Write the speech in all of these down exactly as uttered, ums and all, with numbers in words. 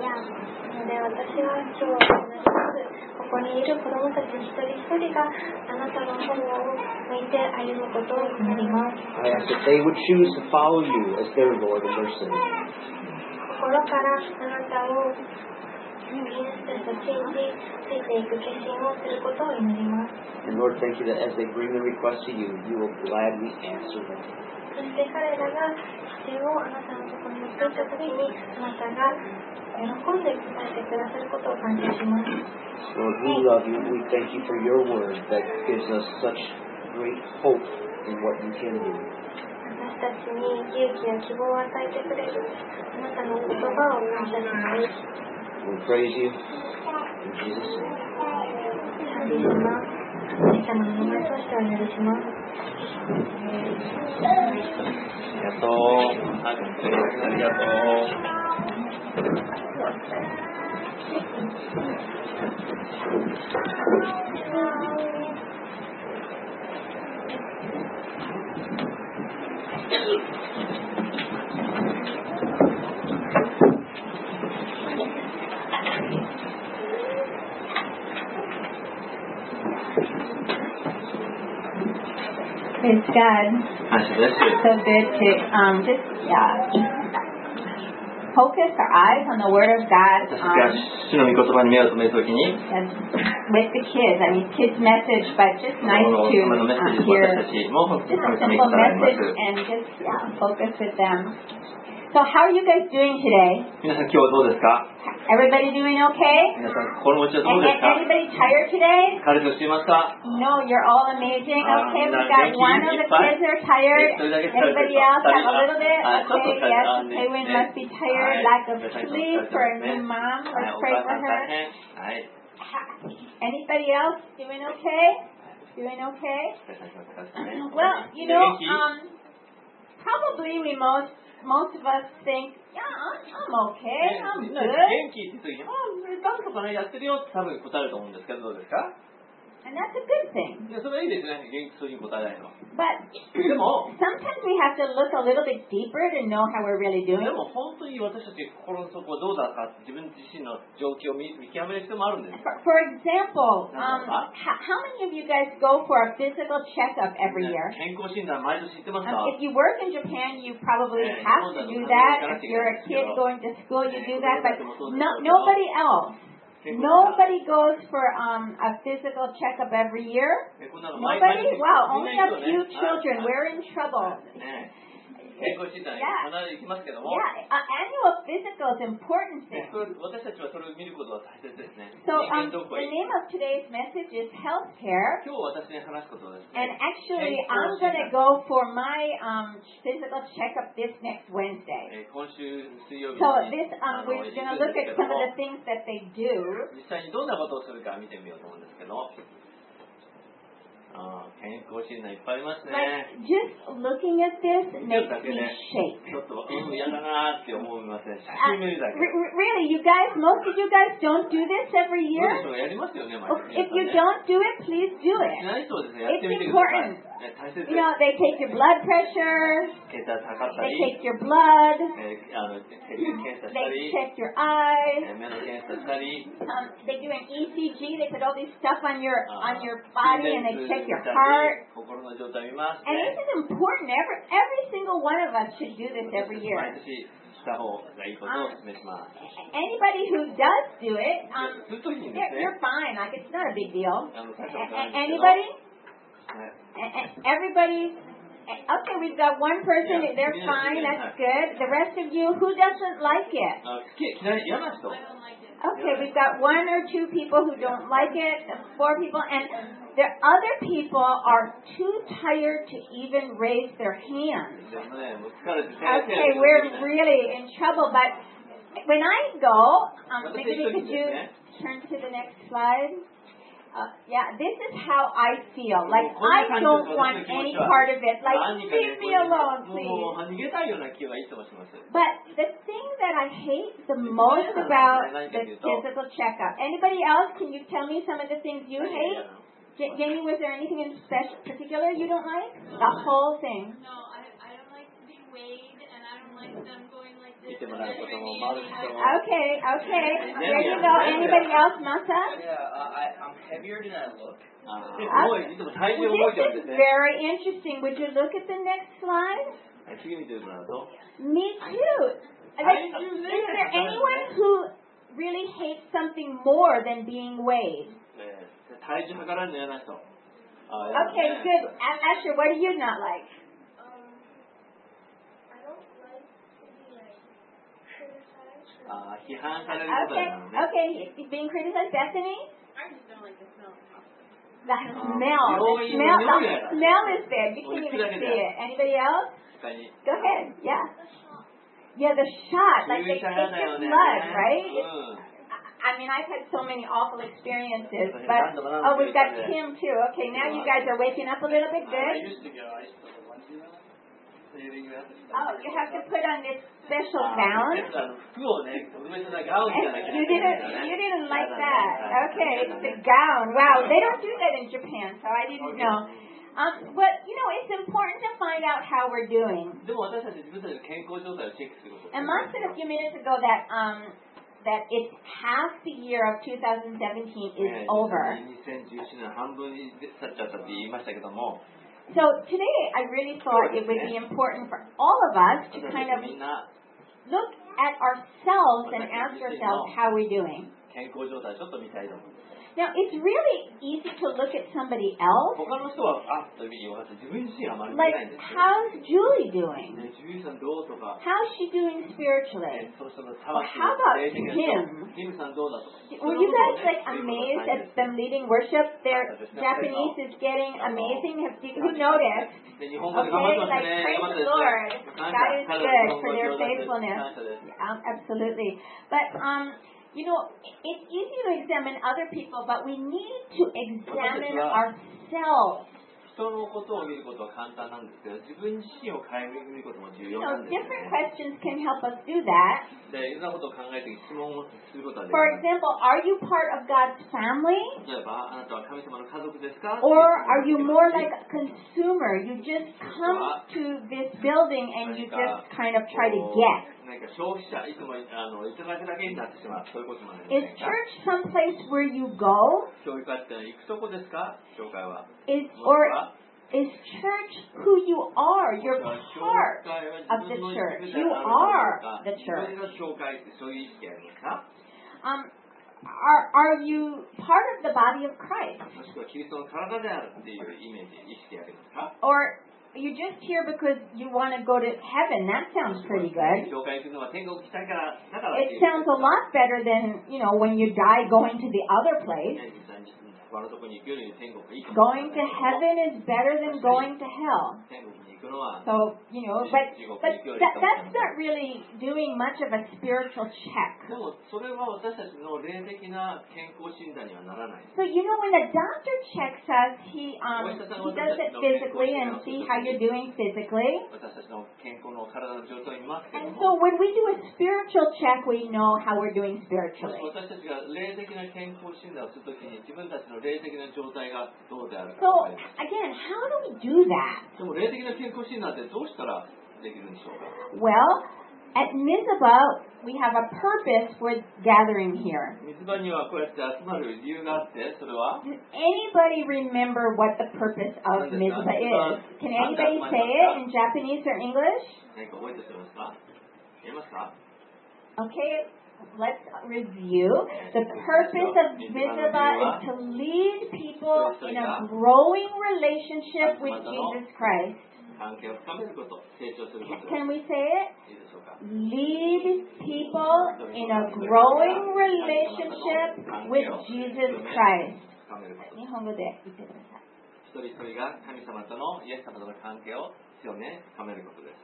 ので私は今日同じますここにいる子どもたち一人一人があなたの方を向いて歩むことを祈ります。 I ask that they would choose to follow you as their Lord and their Savior. 心からあなたをイエスと信じついていく決心をすることを祈ります。 And Lord, thank you that as they bring the request to you, you will gladly answer them. そして彼らが必要をあなたのところに持っていったときにあなたが喜んで答えてくださることを感謝します。 Lord, we love you. We thank you for your word that gives us such great hope in what you can do. 私たちに勇気や希望を与えてくれるあなたの言葉を感謝します。 We praise you in Jesus' name. 賛美します。イエス様の名前としてお祈りします。 ありがとう。ありがとう。 Praise God. 感謝です。 So good to um, just yeah, focus our eyes on the Word of God 私たちが um, 主の御言葉に目を留めるときに、 and with the kids. I mean, kids' message, but just こ nice の to 様のメッセー uh, ジを hear 私たちも本当 just に a 神様に simple 伝えま message す。 and just yeah, focus with them. So, how are you guys doing today? 皆さん今日はどうですか？ Everybody doing okay? 皆さん心持ちはど And, うです and か？ anybody tired today? 彼としていますか？ No, you're all amazing. Ah, Okay, we nah, got thank you. one of the It's fine. kids are tired. It's okay. Anybody else have a little bit? Ah, it's Okay, okay. yes. Ah, Kaywin yes. must be tired. Ah, Lack of yes. sleep for a new mom. はい、 Let's お pray 母 for さん her. 大変。はい。 Anybody else doing okay? Doing okay? お願いしますね。 Well, you know, um, probably we most most of us think, yeah, I'm, I'm okay. I'm 元 good. 気って言うときに、ああ、なんとかね、やってるよって多分答えると思うんですけど、どうですか？ And that's a good thing. いや、それはいいですね。元気そうに答えないの。 But でも、 sometimes we have to look a little bit deeper to know how we're really で doing. も本当に私たち心の底はどうだか自分自身の状況を見見極める必要もあるんです。 For, for example, um, how, how many of you guys go for a physical checkup every year? 健康診断毎年知ってますか？ Um, if you work in Japan, you probably Yeah, have to do that. If you're a kid going to school, you do that. But no, nobody else. Nobody goes for um, a physical checkup every year. えこんなの毎 Nobody? 毎 Wow, みん only な a 行くよ few ね。 children. はい We're in trouble. ね健康診断に Yeah. 必ず行きますけども、 Yeah, uh, annual physical is an important ね thing. それ私たちはそれを見ることが大切ですね。 So 人 um, 間ドック the へ行く name of today's message is healthcare. 今日私に話すことはです And ね、 actually, Hey, I'm going to go for my um, physical checkup this next Wednesday. えー今週水曜日 So に this, あ um, の we're 行 going to くん look で at すけど some of も、 the things that they do. 実際にどんなことをするか見てみようと思うんですけど、あー健康診断いっぱいありますね。 Like, just looking at this 見てる makes だけ me で shake. ちょっとうん嫌だなーって思いますね。写 Uh, 真見るだけ re- で。 re- really, you guys, most of you guys don't do this every どう year? でしょうやりますよね、毎 Well, 日。 if you 皆 don't do it, please do さんねし it. ない人はですね、やってみて It's ください。 important. ね大切です。 You know, they take your blood pressure, 血圧測った they り、 take your blood, えーあの血液検査した they り、 check your eyes, えー目の検査したり、 um, they do an E C G, they put all this stuff on your あー on your body and they 心電図 check 見 your たり heart. 心の状態見ます And ね。 this is important. Every every single one of us should do this every 毎 year. 年した方がいいことをお勧めします。 Anybody who does do it, um, するといいんで you're, すね。 you're fine. Like it's not a big deal. あの、大し A- たことないん a- ですけど。 anybody? ね A- a- Everybody? Okay, we've got one person. Yeah, They're yeah, fine. yeah. That's good. The rest of you, who doesn't like it? あ好き嫌い嫌な人。 Okay, we've got one or two people who don't like it. Four people, and the other people are too tired to even raise their hands. でもね、もう疲れて手 Okay, we're really in trouble. But when I go, um, maybe they could you turn to the next slide. Uh, yeah, this is how I feel. Like I don't want any part of it. Like leave me alone, も please. う逃げたいような気がいつもします。 But the thing that I hate the most about the physical checkup. Anybody else? Can you tell me some of the things you hate? J- Jamie, was there anything in special, particular you don't like? The whole thing. No, I, I don't like to be weighed, and I don't like them going like 見てもらうことも回る人も Okay, okay. There you go. Anybody else, Masa? Yeah, uh, I, I'm heavier than I look. あー重いいつも体重 Well, 重いじゃん this で is すね very interesting. Would you look at the next slide? はい次見てもらうと Me too. Like, is there anyone who really hates something more than being weighed? えー体重測られるの嫌な人あー Okay, ね good. A- Asher, what do you not like? Um, I don't like to be like criticized. あー批判されることだ Okay, よね okay. You're being criticized, Bethany? I just don't like the smell of coffee. The Um, smell. no, The you smell, know the that. smell is there. You Well, can't you even look at see that. it. Anybody else? 他に Go ahead. Yeah. The shot. Yeah, the shot. Like 注 it, 射 it's 嫌だよ just ね blood, right? う It's, ん I mean, I've had so many awful experiences, Okay, but that's the one oh, we've got I'm Tim too. Okay, now you guys are waking up a little bit. I Good. used to go, I used to put the onesie on. So you, you have to Oh, you have to put on this special あー gown. 全部あの服をね特別なガウンじゃなきゃ And い you けない didn't, からね you didn't like 嫌だ that. ね Okay, 嫌 it's だ a ね gown. Wow, they don't do that in Japan, so I didn't Okay. know. Um, but you know, it's important to find out how we're doing. でも私たち自分たちの健康状態をチェックすること And Mark said a few minutes ago that um, that it's half the year of twenty seventeen is ね over. にせんじゅうななねん半分に経っちゃったって言いましたけども So today, I really thought it would be important for all of us to 私 kind た of ちみんな look at ourselves and ask ourselves how we're doing. 健康状態ちょっと見たいと思います Now, it's really easy to look at somebody else. 他の人はあっというふうに分かって自分自身はあまり見 Like, ないんですよ how's Julie doing? ね、ジュリーさんどうとか、 How's she doing ね spiritually? その人の Well, 魂 how の about 霊的な Tim? 人、キムさんどうだとか。 Were you guys like amazed at them leading worship? Their Japanese is getting amazing. Have you, who noticed? で日本語で頑張 Okay, ってま like すね。 praise 頑張って the です Lord. ね。感 God 謝 is 彼 good の for 日 their 本語上手です。 faithfulness. 感謝です。 Um, absolutely. But um, you know, it's easy to examine other people, but we need to examine ourselves. 人のことを見ることは簡単なんですけど、自分自身を顧みることも重 You 要な know, んですよ different ね。 questions can help us do that. で、いろんなことを考えて質問をすることはでき For ます。 example, are you part of God's family? 例えば、あなたは神様の家族ですか Or are you more like a consumer? You just come to this building and you just kind of try to get. なんか消費者、いつもあのいただくだけになってしまう、そういうこともありま Is せんか church some place where you go? 教育家ってのは行くとこですか教会は。 Is もしく or は is church who you are? You're 教 part 会は of 自 the 分の church. 軸 You である are のか the 自分 church. が教会ってそういう意識ありますか Um, are are you part of the body of Christ? もしくはキリストの体であるっていうイメージ、意識ありますか Or are you just here because you want to go to heaven? That sounds pretty good. 教会行くのは天国行きたいからだからってい It う sounds a lot better than, you know, when you die going to the other place. ね実際に他のところに行くより天国がいいかも Going to heaven is better than going to hell. 天国に行くのは So, you know, but, but that, that's not really doing much of a spiritual check. でもそれは私たちの霊的な健康診断にはならない。 So, you know, when the doctor checks us, he, um, he does it physically and see how you're doing physically. 私たちの健康の体の状態を見ますけど And も、 so when we do a spiritual check, we know how we're doing もし spiritually. 私たちが霊的な健康診断をするときに自分たちの霊的な状態がどうであるか So, わかります。 again, how do we do that? でも霊的な健康診断ってどうしたらできるんでしょうか Well, at Mizpah, we have a purpose for gathering here. 水場にはこうやって集まる理由があって、それは Does anybody remember what the purpose of Mizpah is? Can anybody say it in Japanese or English? 何か覚えておりますか言えますか Okay, let's review. The purpose of Mizpah is to lead people in a growing relationship with Jesus Christ. 関係を深めること、成長することです。 Can we say it? いいでしょうか Lead people in a growing relationship with Jesus Christ. 深めること。 日本語で言ってください。 一人一人が神様とのイエス様との関係を強め深めることです。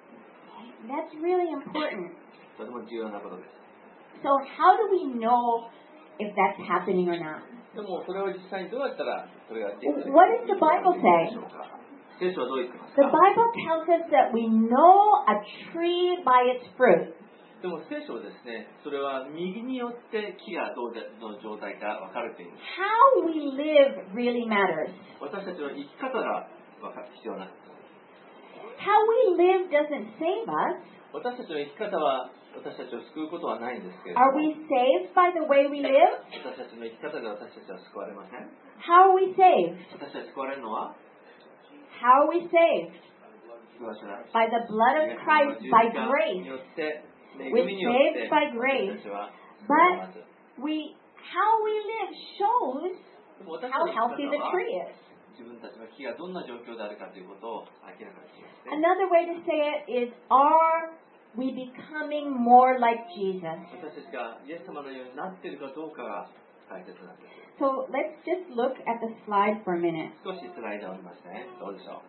That's really important. とても重要なことです。 So how do we know if that's happening or not? でもそれを実際にどうやったらそれができる What does the Bible say? でしょうか聖書はどう言ってます The か Bible tells us that we know a tree by its fruit. でも聖書はですね、それは右によって木がどうでの状態か分かるというんです。 How we live really matters. 私たちの生き方が分かる必要なんです。 How we live doesn't save us. 私たちの生き方は私たちを救うことはないんですけれど Are も、 we saved by the way we live? 私たちの生き方で私たちは救われません。 How are we saved? 私たち救われるのは How are we saved? 救われた By the blood of Christ, by grace. によって恵 We're みによって saved by grace. 私たちは But we, how we live shows でも私たち how の healthy 生 the き方は tree is. 自分たちの木がどんな状況であるかということを明らかにしますね。 Another way to say it is, are we becoming more like Jesus? 私たちがイエス様のようになっているかどうかが大切なんです。 So let's just look at the slide for a minute. 少しスライドを見ますね。どうでしょう。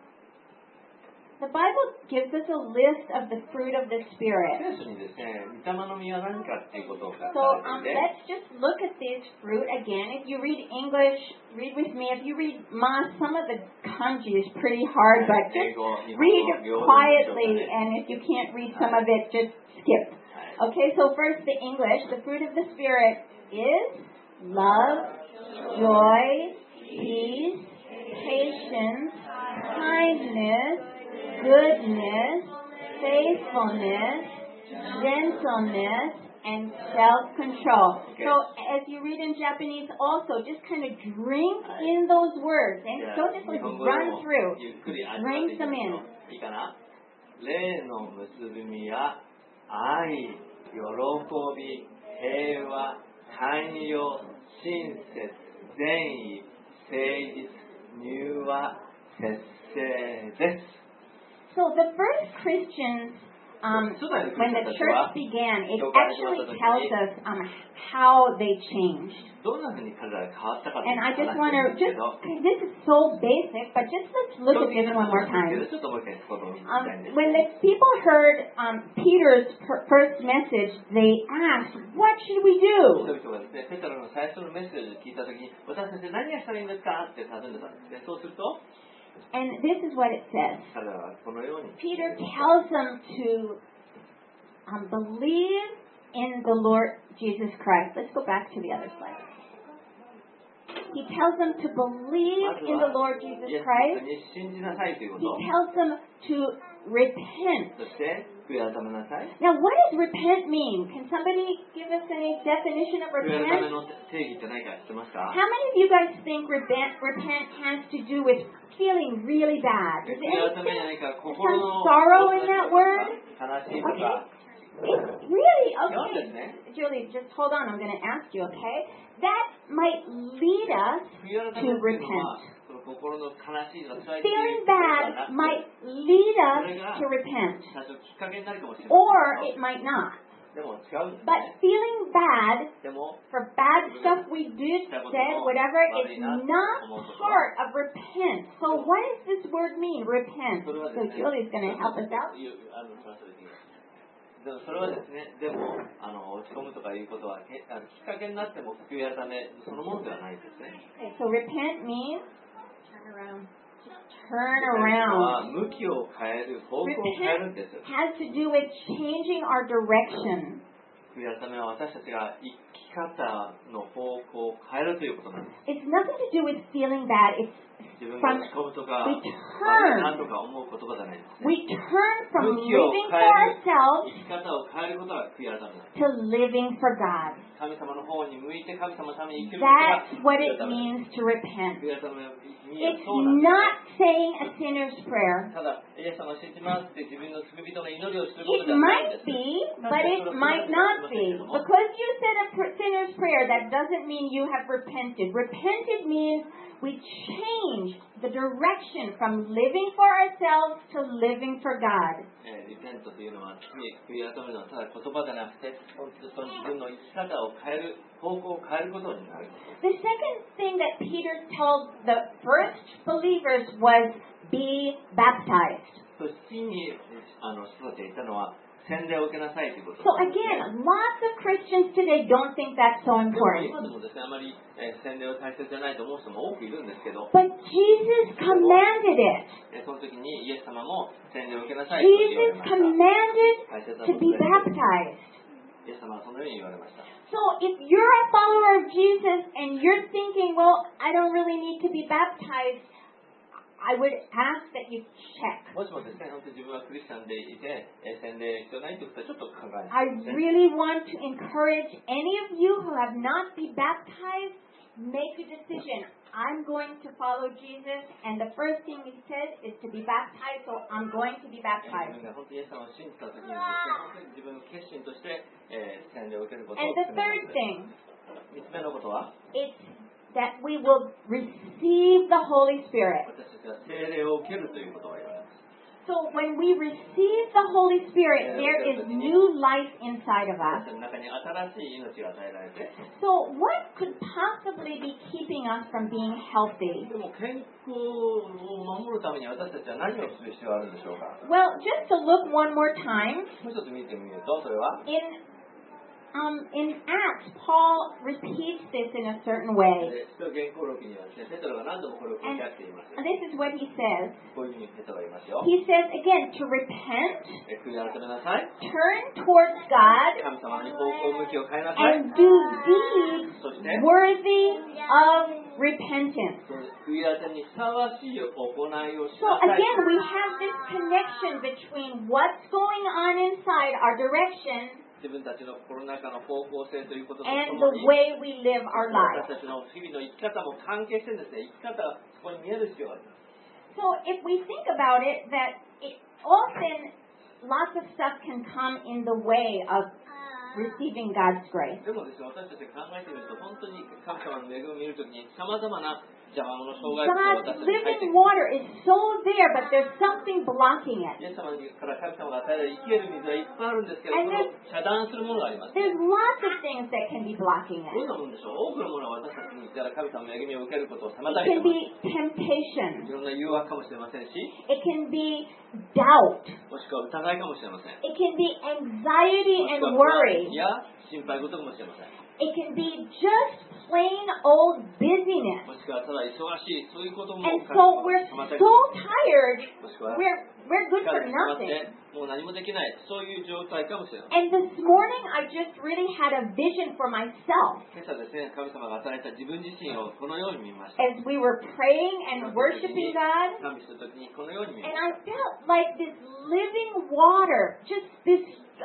The Bible gives us a list of the fruit of the Spirit. 聖書にですね、御霊の実は何かっていうことを書か So れ um, ていて、 let's just look at these fruit again. If you read English, read with me. If you read Ma, some of the kanji is pretty hard, but 英 just 語、日本 read 語、両 it 方でしょうか quietly. ね。 And if you can't read some of it, just skip. はい Okay, so first the English. The fruit of the Spirit is love, joy, peace, patience, kindness, goodness, faithfulness, gentleness, and self-control. Okay. So as you read in Japanese also, just kind of drink in those words. And じゃあ don't just 日 like 本語で run も through. ゆっくり味わっていきましょ Drink them in. う。いいかな。霊の結び目や愛、喜び、平和、寛容、親切、善意、誠実、柔和、節制です。 So the first Christians, um, when the church began, it actually tells us um, how they changed. どんなふうに彼らが変わったかとい And う I just 話 want なん to ですけ just ど、 this is so basic, but just let's look at this one more time. ちょっともう一回ここを見たいんです Um, when the people heard um, Peter's per- first message, they asked, "What should we 人 do?" 々がですね、ペテロの最初のメッセージを聞いたときに、私たち何がしたらいいんですかって尋ねたんですね。そうすると、 And this is what it says. 彼らはこのように Peter tells them to um, believe in the Lord Jesus Christ. Let's go back to the other slide. He tells them to believe in the Lord イ Jesus エス Christ. に信じなさいというこ He と、 tells them to repent. そして悔い改めなさい。 Now, what does repent mean? Can somebody give us any definition of 悔い改め repent? の定義って何か知ってますか？ How many of you guys think repent, repent has to do with feeling really bad? 悔 Does い改め anything? 何か心の sorrow in that word? 悲しいとか、 It's really そうです okay. ね。 Julie, just hold on. I'm going to ask you, okay? That might lead us 悔い改めっていうのは、その心の悲しいとか辛いっていう feeling ことがな bad く might lead us to repent, 最初きっかけになるかもしれない or け it might not. ど、でも違うんです But ね。 feeling bad でも for bad stuff we did, said, whatever, it's not part of repent. So what does this word mean, repent? それは So ですね、 Julie's going to help us out. あのそれはそれでいいです。でもそれはですね、でもあの落ち込むとかいうことはけあのきっかけになっても悔い改めそのものではないんですね。 Okay, so repent means turn around. Just turn は around. 向きを変える、方向を変えるんです。 Has to do with changing our direction. 悔い改めは私たちが生き方の方向を変えるということなんです。 It's nothing to do with feeling bad. It's 自分が落ち込むとか、 we 何 turn. とか思う言葉じゃないんですね。 We turn from 向きを living 変 for える、 ourselves 生き方を変えることが悔い改めなんです。 to living for God. 神様の方に向いて神様のために生きることが That's what 悔い it 改めなんです。 means to repent. 悔い改めの意味 It's はそうなんです。 not saying a sinner's prayer. ただ、イエス様を信じますって自分の罪人の祈りをすること It じゃないんで might す。 be, but it might not be. Because you said a pr- sinner's prayer, that doesn't mean you have repented. Repented means we change the direction from living for ourselves to living for God. えーリペントというのは罪悔い改めるのはただ言葉じゃなくて本当にその自分の生き方を変える方向を変えることになる。 The second thing that Peter told the first believers was be baptized. そしてにあの人たちが言ったのは洗礼を受けなさいということ So なんですね。 again, lots of Christians today don't think that's so でも important. 今でもですねあまり、えー洗礼は大切じゃないと思う人も多くいるんですけど、 But Jesus commanded it. えーその時にイエス様も洗礼を受けなさいと言われ Jesus ました。 commanded 大切な to こと be で baptized. イエス様はそのように言われました。 So if you're a follower of Jesus and you're thinking, well, I don't really need to be baptized, I would ask that you check. もしもですね、本当に自分はクリスチャンでいて、えー洗礼必要ないということはちょっと考え I ます、ね。 really want to encourage any of you who have not been baptized, make a decision. I'm going to follow Jesus, and the first thing he said is to be baptized, so I'm going to be 自 baptized. 分が本当にイエス様を信じたときにですね、本当に自分の決心として、えー洗礼を受けることを And 決 the め third ます。 thing 三つ目のことは、 is that we will receive the Holy Spirit. 私たちは聖霊を受けるということを言われます。 So when we receive the Holy Spirit, there is new life inside of 私 us. たちの中に新しい命が与えられて、 So what could possibly be keeping us from being healthy? でも健康を守るために私たちは何をする必要があるんでしょうか。 Well, just to look one more time, もう一つ見てみると、それは、 in um, in Acts, Paul repeats this in a certain way. えー使徒言行録にはですね、ペテロが何度もこれを繰り返しています。 And this is what he says. こういうふうにペテロが言いますよ。 He says again to repent, えー悔い改めなさい。 turn towards God, 神様に方向向きを変えなさい。 and do deeds そして、 worthy of repentance. 悔い改めにふさわしい行いをし So なさい。 again, we have this connection between what's going on inside our direction 自分たちの心の中の方向性ということとと and も the に、 way we live our 私 lives. たちの日々の生き方も関係してるんですね。生き方がそこに見える必要があります。 So if we think about it, that it, often lots of stuff can come in the way of receiving God's grace. でもですね、私たちが考えてみると、本当に神様の恵みを見るときに、さまざまな邪魔者、障害物を God's 私たちに入って living くる。 water is so there, but there's something blocking イ it. エス様から神様が与えられる生きる水はいっぱいあるんですけど、そ And れを遮断するものがあります。 There's lots of things that can be blocking どん it. なものでしょう。多くのものは私たちにから神様の恵みを受けることを妨 It げて can ます。 be temptation. いろんな誘惑かもしれませんし、 It can be doubt. もしくは疑いかもしれません。 It can be anxiety もし and くは不安 worry. や心配事かもしれません。 It can be just plain old busyness. もしくはただ忙しい、そういうことも And 神 so 様 we're が妨げて so ます。 tired, もしくは we're, we're good 疲 for れてしまっ nothing. てもう何もできない、そういう状態かもしれません。 And this morning I just really had a vision for myself 今朝ですね、神様が与えた自分自身をこのように見ました。 as we were praying and worshiping God. 賛美するときにこのように見ま And した。 I felt like this living water, just this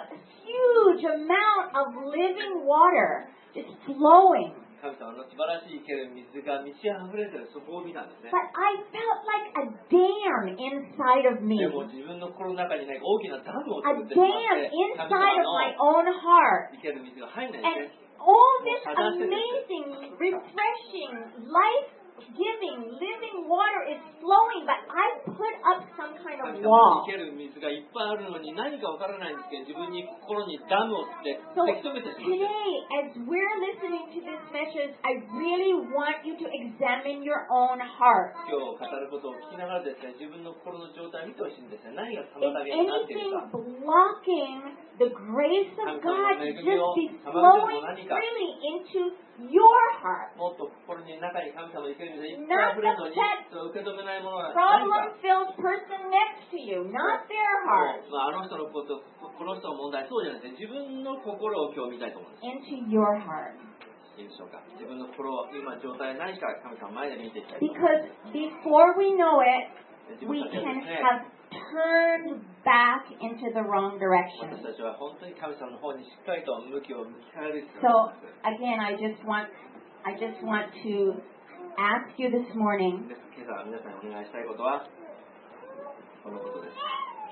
huge amount of living water just flowing. 神様の素晴らしい生ける水が満ち溢れている、そこを見たんですね。 But I felt like a dam inside of me. でも自分の心の中にね、大きなダムを A 作ってしまっ dam て、 inside 神様 of my の own heart. 生ける水が入らないん And ですね。 all this amazing, refreshing, life-giving, living water is flowing, but I put up some kind 神 of 様 wall. の生ける水がいっぱいあるのに何かわからないんですけど、自分に心にダムをつって So せき止めてしまっ today, て。 as we're listening to this message, I really want you to examine your own heart. 今日語ることを聞きながらですね、自分の心の状態を見てほしいんですね。何が Is 妨げになっている anything か。 blocking the grace of God to just be flowing freely into your heart? もっと心に中に神様の生ける水がいっぱい溢れるのに、それを受け止めないものは何か。 Problem-filled person next to you, not their heart. まあ、あの人のこと、この人の問題、そうじゃなくて、自分の心を今日見たいと思うんです。 Into your heart. いいでしょうか。自分の心を今状態何か神様の前で見ていきたいと思いま Because before we know it, す。自 we 分たちは can ですね、 have turned back into the wrong 私 direction. たちは本当に神様の方にしっかりと向きを向き変える必要 So があります。 again, I just want, I just want to ask you this morning, で今朝皆さんにお願いしたいことはこのことです。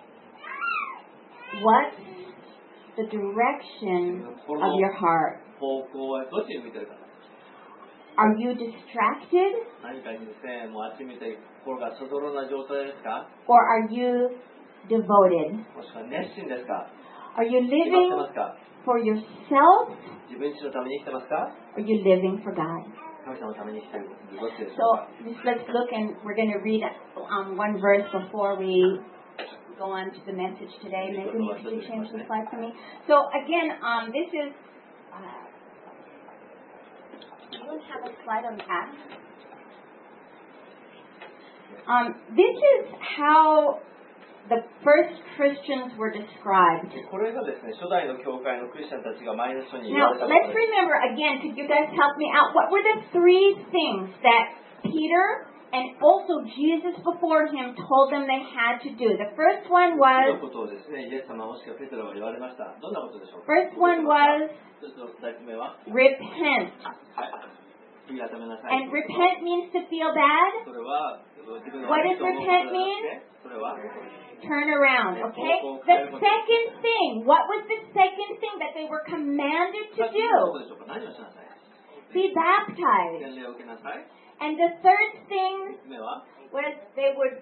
what's the direction of your heart? 方向はどっちに向いてるか。 Are you distracted 何かにですね、もうあっち見て心がそぞろな状態ですか？ or are you devoted? もしくは熱心ですか？ Are you 決まってま living すか？ for yourself 自分自身のために生きてますか？ or are you living for God? 神様のために生きているどっちでしょ So うか？ just let's look and we're going to read um, one verse before we go on to the message today. Maybe you could change the slide for me. So again, um, this is. Uh, do you have a slide on that? Um, this is how the first Christians were described. これがですね、初代の教会のクリスチャンたちが前の人に言 Now, われたこと let's です。 remember again, could you guys help me out? What were the three things that Peter and also Jesus before him told them they had to do. The first one の was ことをですね、イエス様もしくはペテロが言われました。どんなことでしょうか。 first one was ちょっと二つ目は、 repent. はい、悔い改めなさい。 And repent means to feel bad. それは自分の What does 悪いと思うこと repent ではなくて mean? それは Turn around, okay? The second thing, what was the second thing that they were commanded to さっきのこと do? でしょうか。何をしなさい。 Be baptized. 洗礼を受けなさい。 And the third thing 三つ目は was they would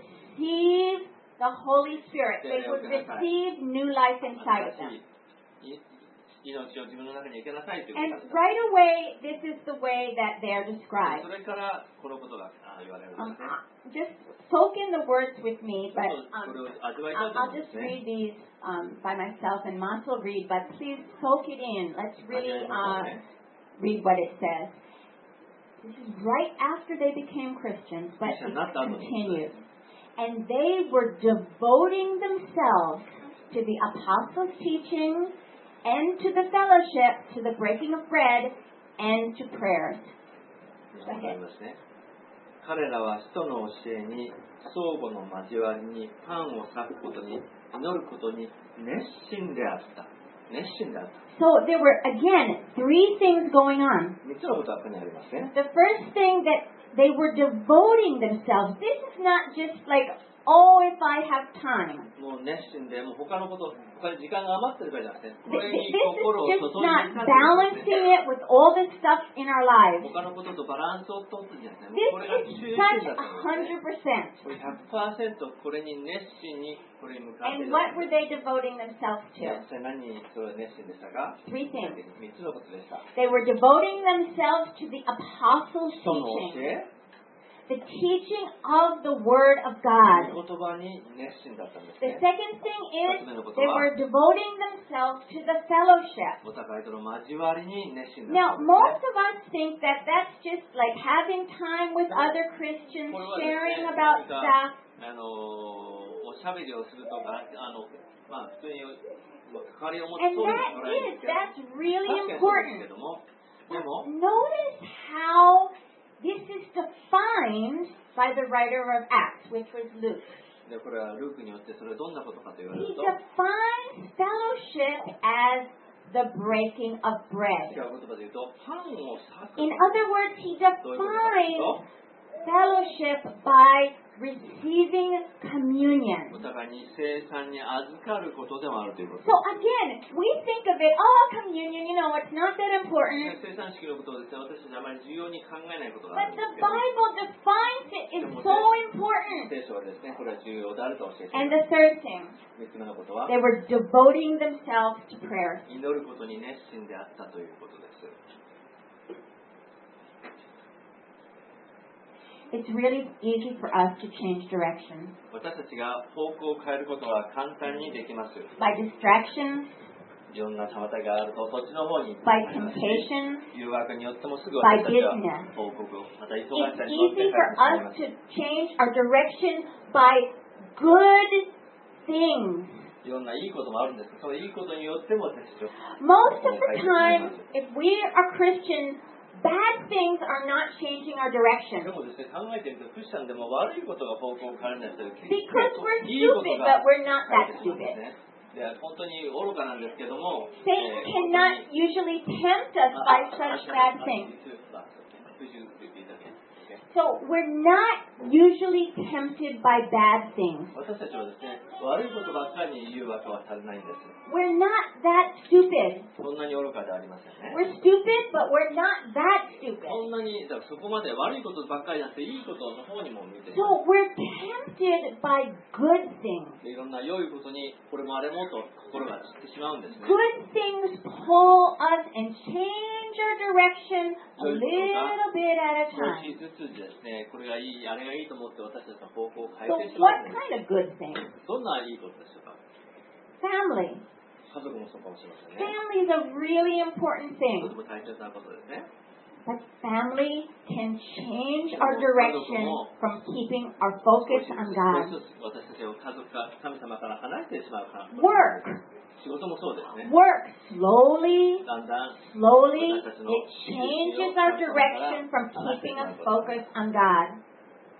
receive the Holy Spirit. They would receive new life inside of 新 them. しい命を自分の中に受けなさいという And ことです。 right away, this is the way that they're described. それからこのことがあ言われるん Um, ですね。 just soak in the words with me, but ちょっとこれ um, を味わいたい I'll, と I'll 思うんで just すね。 read these um, by myself, and Mas will read, but please soak it in. Let's really uh, read what it says. This is right after they became Christians, but it continues. And they were devoting themselves to the apostles' teaching and to the fellowship, to the breaking of bread, and to prayers. わかりますね。彼らは人の教えに、相互の交わりに、パンを裂くことに、祈ることに熱心であった。熱心であった。 So there were, again, three things going on. 三つのことがここにありますね。 The first thing that they were devoting themselves. This is not just like, oh, if I have time. もう熱心で、もう他のこと、他に時間が余ってるからじゃなくて、 Th- これ th- に This 心を is 注 just ぎ not なさい。 balancing it with all the stuff in our lives. 他のこととバランスを取ってじゃなくて、も This うこれが is 中心 such だ a と思うんですね。 hundred percent. これひゃくパーセントこれに熱心にこれに向かってい And る。 what were they devoting themselves 実 to? 際何にそれ熱心でしたか？ Three things. 三つのことでした。 They were devoting themselves to the apostles' 人の教 teaching, え、 the teaching of the Word of 言 God. 葉に熱心だったんです The ね。 second thing is they were devoting themselves to the fellowship. お互いとの交わりに熱心だ Now, ったん most です of us think that that's just like having time with other Christians, これはですね、 sharing 何 about か stuff. あのおしゃべりをするとか、あのまあ普通に関わりを持つ And そういう that のないん is, ですけど、 that's really 確かにそうですけ important. ども、でも Notice how this is defined by the writer of Acts, which was Luke. でこれはルークによってそれはどんなことかと言われ He ると、 defines fellowship as the breaking of 違 bread. う言葉で言うと、パンを裂く。 In other words, he どういうことかという defines と、 fellowship by receiving communion. お互いに生産に預かることでもあるということ So again, we think of it, oh, communion, you know, it's not that で important. す。生産式のことをですね、私たちあまり重要に考えないことがあ But るん the ですけど、 Bible defines it. It's so important. 聖書はですね、これは重要であると教えてい And ま the third thing, す。三つ目のことは、 they were devoting themselves to prayer. 祈ることに熱心であったということです。 It's really easy for us to change direction 私たちが方向を変えることは簡単にできます。 by distractions, いろんな妨げがあると、そっちの方に行って by しまいますし、 temptation. 誘惑によってもすぐ by 私たちは business. 報告を、また忙し It's さによって easy 変え for てしまい us ます。 to change our direction by good things. いろんないいこともあるんですけど、そのいいことによっても私たちは Most of the time, if we are Christians, bad things are not changing our で direction. もですね、考えてみると、クリスチャンでも悪いことが方向を変えるんですけど、 Because we're いいこと stupid, が but we're not 変え that てしまうんです stupid. ね。で本当に愚かなんですけども、 Satan えー cannot usually tempt us by such bad things. So we're not usually tempted by bad things. 私たちはですね、悪いことばっかりに誘惑はされないんです。 We're not that stupid. そんなに愚かではありませんね。 We're stupid, but we're not that stupid. そんなに、だからそこまで悪いことばっかりじゃなくて、いいことの方にも見てし So まう。 we're tempted by good things. でいろんな良いことに、これもあれもと心が散ってしまうんですね。 Good things pull us and change our direction a little bit at a 少 time. しずつですね、これがいい、あれがいいと思って私たちの方向を変 So えてしま what うんです。 kind of good things? どんないいことでしょうか。 Family. 家族もそうかもしれませんね。 Family is a really important と thing. ても大切なことですね。 But family can change our direction from keeping our focus on 少 God. しずつ私たちを家族か神様から離れてしまうから。 Work. 仕事もそうですね。 Work slowly, だんだん slowly, it changes our direction from keeping us focused on God.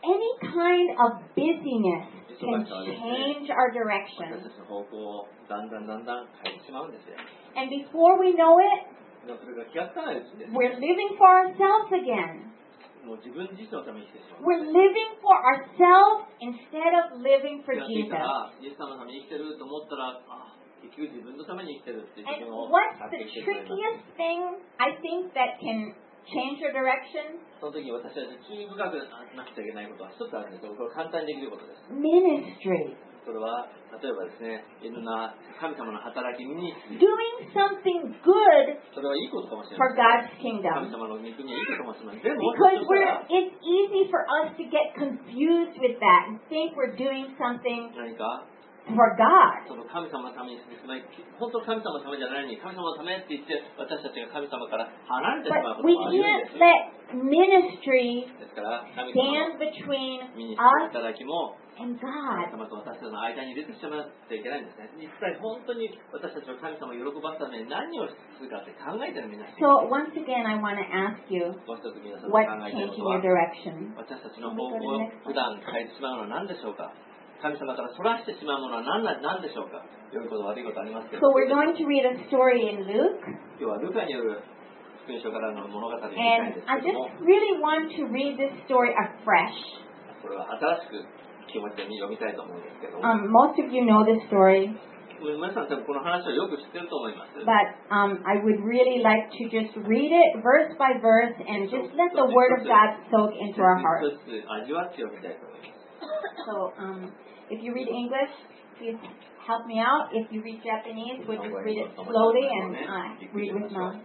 any kind of busyness 忙 can さはですね、 change our 私 direction. たちの方向をだんだんだんだん変えてしまうんですよ。 And before we know it, でもそれが気がつかないうちにですね、 we're living for ourselves again. もう自分自身のために生きてしまう。 We're living for ourselves instead of living for 気がつい Jesus. たら、イエス様のために生きてると思ったら、あ、結局自分のために生きてるっていう自 And 分を what's 発 the 見してしまいます。 trickiest thing I think that can change your direction? その時私たちが注意深くなくちゃいけないことは一つあるんですよ。これ簡単にできることです。 Ministry. それは、例えばですね、いろんな神様の働きに、 Doing something good それはいいことかもしれ for ない。 God's 神 kingdom. 様の御国はいいことかもしれない。でも、 Because もしかした we're, ら it's easy for us to get confused with that and think we're doing something 何か for God. その神様のために、本当神様のためじゃないのに、神様のためって言って、私たちが神様から離れてしまう But こと we もあるん can't です。 let ministry ですから、神様 stand の between ミニストの us 働きも、 and 神 God. 様と私たちの間に入れてしまっていけないんですね。実際本当に私たちは神様を喜ばすために何をするかって考えてるみんな。 So once again, I want to ask you, もう一つ皆さんの what's 考えている changing こと your は、 direction? 私たちの方向を普段変えてしまうのは何でしょうか。神様からそらしてしまうものは何な何でしょうか。良いこと悪いことありますけど。 So we're going to read a story in Luke, 今日はルカによる福音書からの物語を見たい and んです I けど just も、 really want to read this story afresh. これは新しく気持ちで読みたいと思うんですけども、 Um, most of you know this story, 皆さん多分この話をよく知ってると思います。 but um, I would really like to just read it verse by verse and just let the Word of God soak into our hearts. 一つ味わって読みたいと思います。 So um, if you read English, please help me out. If you read Japanese, we'll just read it slowly and uh, read with mouth.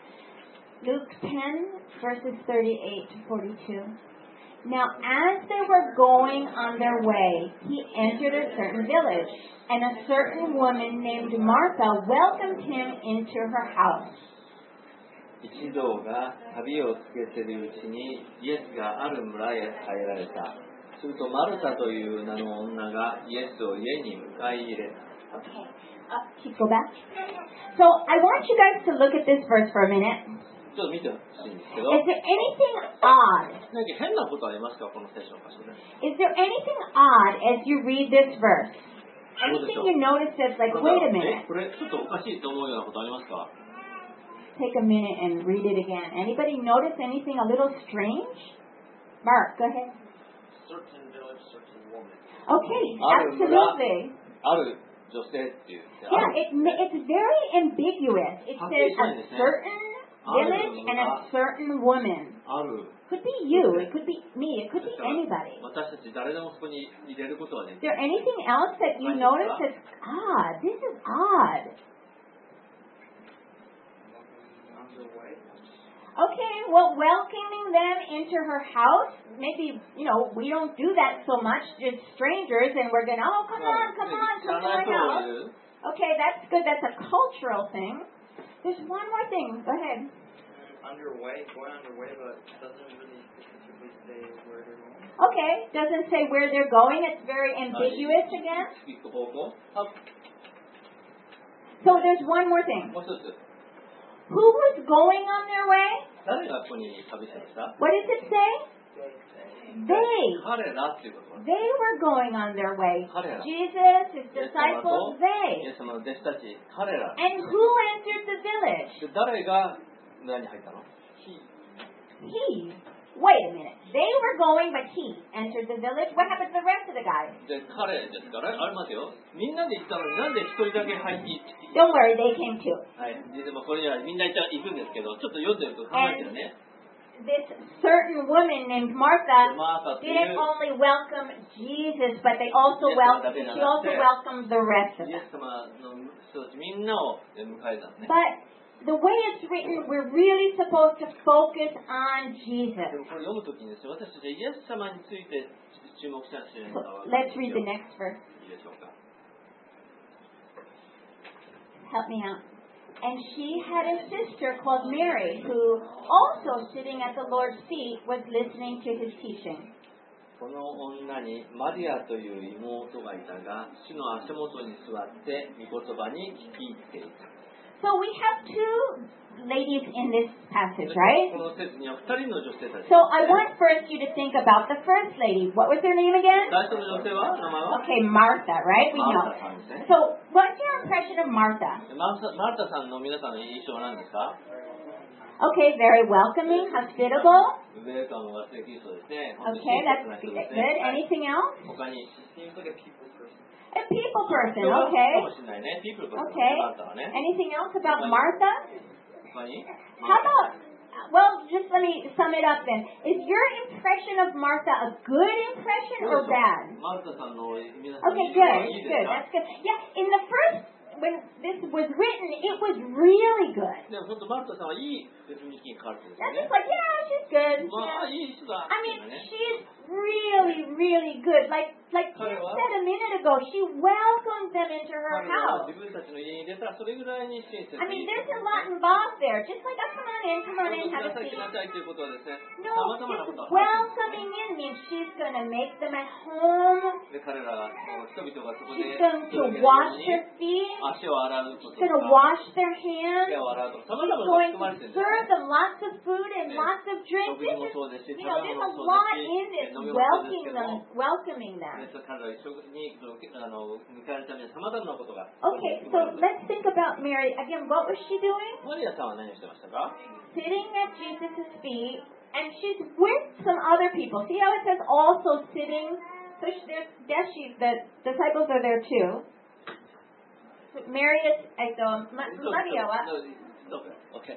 Luke ten, verses thirty-eight to forty-two. Now, as they were going on their way, he entered a certain village, and a certain woman named Martha welcomed him into her house. 一同が旅をつけているうちにイエスがある村へ入られた。するとマルタという名の女がイエスを家に迎え入れた。 Okay. Uh, keep go back. So I want you guys to look at this verse for a minute. ちょっと見てほしいんですけど、 Is there anything odd? 何か変なことありますか、この聖書の箇所で。 Is there anything odd as you read this verse? Anything you notice that's like, wait a え minute. これちょっとおかしいと思うようなことありますか？ Take a minute and read it again. Anybody notice anything a little strange? Mark, go ahead. Certain village, certain woman. Okay, Other absolutely. ある女性っていう。あ Yeah, る it, ma- it's very ambiguous. It How says can you a say certain village and a certain woman. ある。 Could be you, it could be me, it could で be すから anybody. 私たち誰でもそこに入れることはで Is きる。 there anything else that you notice that's odd? This is odd. On the way. Okay, well, welcoming them into her house, maybe, you know, we don't do that so much, just strangers, and we're going, oh, come on, come on, 知ら come to ない my 人を house. 入れる。 Okay, that's good, that's a cultural thing. There's one more thing, go ahead. Underway, going underway, but doesn't really specifically say where they're going. Okay, doesn't say where they're going, it's very ambiguous again. 行く方向。あ、 So there's one more thing. もう一つ。 Who was going on their way? 誰がここに旅しました？ What does it say? They. 彼らっていうことは。 They were going on their way. 彼ら。 Jesus, his イエス様 disciples, とイ they. エス様の弟子たち、彼ら。 And who entered the village? で誰が村に入ったの？ He. Wait a minute. They were going, but he entered the village. What happened to the rest of the guys? で彼ですからありますよ。みんなで行ったのになんで一人だけ入ってい Don't worry, they came too. はい。ででもこれにはみんな行った行くんですけど、ちょっと読んでると考えてるね。 This certain woman named Martha マーサってい didn't う only welcome Jesus, but they also wel- she also welcomed the rest of イエ them. ス様の人たちみんなを迎えたんですね。 But the way it's written, we're really supposed to focus on で Jesus. もこれ読むときにですね、私たちはイエス様について注目しなきゃいけない So のかは let's read the next verse. いいでしょうか。 Help me out. And she had a sister called Mary, who also sitting at the Lord's feet was listening to his teaching. この女にマリアという妹がいたが、主の足元に座って御言葉に聞き入っていた。 So we have two ladies in this passage, right? この説にはふたりの女性たち。 So I want first you to think about the first lady. What was their name again? 最初の女性は名前は Okay, Martha, right? We マ know. ルタさんですね。 So what's your impression of Martha? マルタマルタさんの皆さんの印象は何ですか？ Okay, very welcoming, hospitable. ウェルカムが素敵そうですね。本当に Okay, 親 that's 切な人 good. ですね。 Anything else? 他に Seems like a people person. A people person, 人がか okay. もしれないね。ピープルかも Okay. マルタはね。 Anything else about Martha? 他に How about, well, just let me sum it up then. Is your impression of Martha a good impression or bad? マルタさんの皆さんの Okay, 印象は good, いいです good. か？ That's good. Yeah, in the first, when this was written, it was really good. でも本当マルタさんはいい雰囲気に変わってるんですよ That's ね just。like, yeah, she's good. まあ Yeah. いい人だ。 I mean, ね she's really, really good. Like, like Tim 彼は said a minute ago, she welcomed them into her 彼は house. 自分たちの家に出たらそれぐらいに親切 I mean, に。 there's a lot involved there. Just like, oh, come on in, come on in, く have だ a さい、 seat. 来なさいということはですね、 No, さまざまな just ことが入ってる welcoming んですね。 in means she's going to make them at home. で彼らが人々がそこ She's で going 人々 to が wash に their feet. 足を洗うこと She's と going to か wash their 手 hands. を洗うとかさま She's ざまな going ことが含まれ to てるんです serve ね。 them lots of food and Yeah. lots of drink. 食事 This も is, そうですし、 you 食 know, べ there's 物 a もそう lot です in し、 this 飲み物もそうです welcoming けど them, も、 welcoming them. ですから彼らを一緒にあの迎えるためにさまざまなことが。 Okay, so let's think about Mary. Again, what was she doing? マリアさんは何をしてましたか？ Sitting at Jesus' feet, and she's with some other people. See how it says also sitting? So she, there's, yes, she, the disciples are there too. So Mary is, I so, Ma- Maria, what? Okay.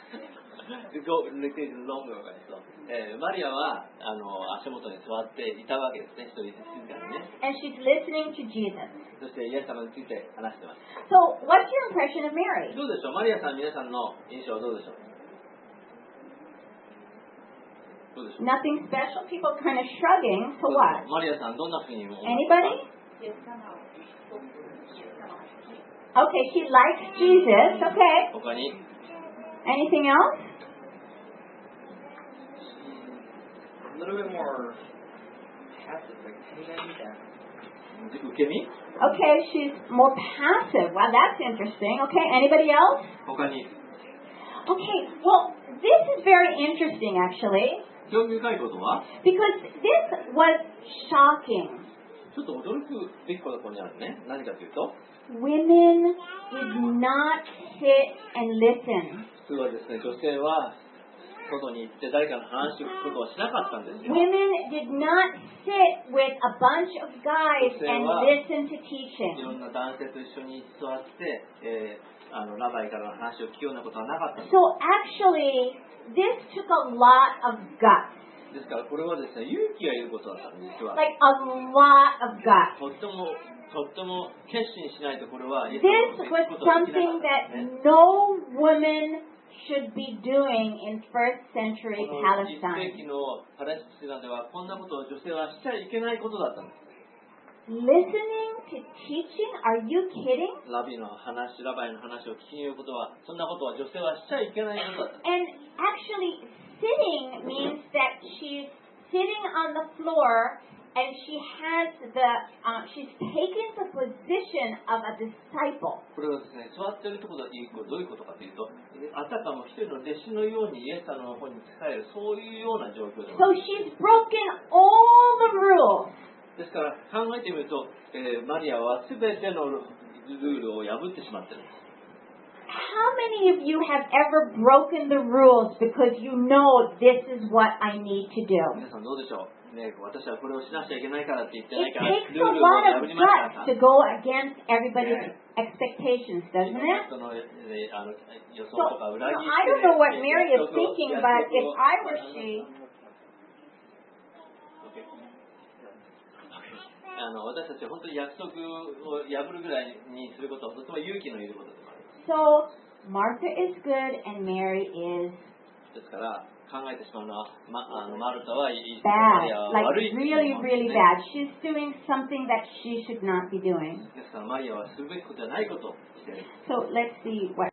Go a little longer, right? So, えーマリアはあの足元に座っていたわけですね、一人静かにね。 And she's listening to Jesus. そしてイエス様について話してます。 So, what's your impression of Mary? どうでしょう、マリアさん、皆さんの印象はどうでしょう？どうでしょう？ Nothing special. People kind of shrugging. So どうでしょ what? うマリアさん、どんなふうに思いますか？ Anybody? Okay, she likes Jesus. Okay. 他に Anything else? A little bit more passive, like, hey, I need that. 受け身 Okay, she's more passive. Wow, that's interesting. Okay, anybody else? 他に Okay, well, this is very interesting actually, 興味深いことは because this was shocking. ちょっと驚くべきことがここにあるね。何かというと Women did not sit and listen. 普通はですね、女性は外に行って誰かの話を聞くことはしなかったんですよ。 Women did not sit with a bunch of guys and listen to い teaching. ろんな男性と一緒に座って、えー、あのラバイからの話を聞くようなことはなかったんです。 So actually, this took a lot of guts. ですからこれはですね、勇気がいることだったんです実は。 Like a lot of guts. とってもとっても決心しないとこれはイエス This 様 was のことができな something かった that んですね。 no woman should be doing in first century このいっ世 Palestine. 紀のパレスチナではこんなことを女性はしちゃいけないことだったんです。 Listening to teaching? Are you kidding? ラビの話、ラバイの話を聞きに行くことは、そんなことは女性はしちゃいけないことだった。 And actually, sitting means that she's sitting on the floor and she has the, uh, she's taken the position of a disciple. これはですね、座っているところだということはどういうことかというと、あたかも一人の弟子のようにイエス様の方に仕える、そういうような状況です。 So she's broken all the rules. ですから考えてみると、えーマリアはすべてのルールを破ってしまっているんです。 How many of you have ever broken the rules because you know this is what I need to do? 皆さんどうでしょう、ね、私はこれをしなくちゃいけないからって言ってな It いから、ル takes ー a ルを lot 破 of りましたか guts to go against everybody's expectations, doesn't it? その、えーあの予想 So, とか you 裏 know, 切って、 I don't know what Mary is 約束を thinking, 約 but 束 if を I were she, あの私たちは本当に約束を破るぐらいにすることはとても勇気のいることです。 so Martha is good and Mary is ですから考えてしまうのは、ま、あのマルタはいい人、 bad, マリアは like 悪い人 really, なんです really ね。 bad. She's doing something that she should not be doing. ですからマリアはするべきことじゃないことをしている。 So let's see what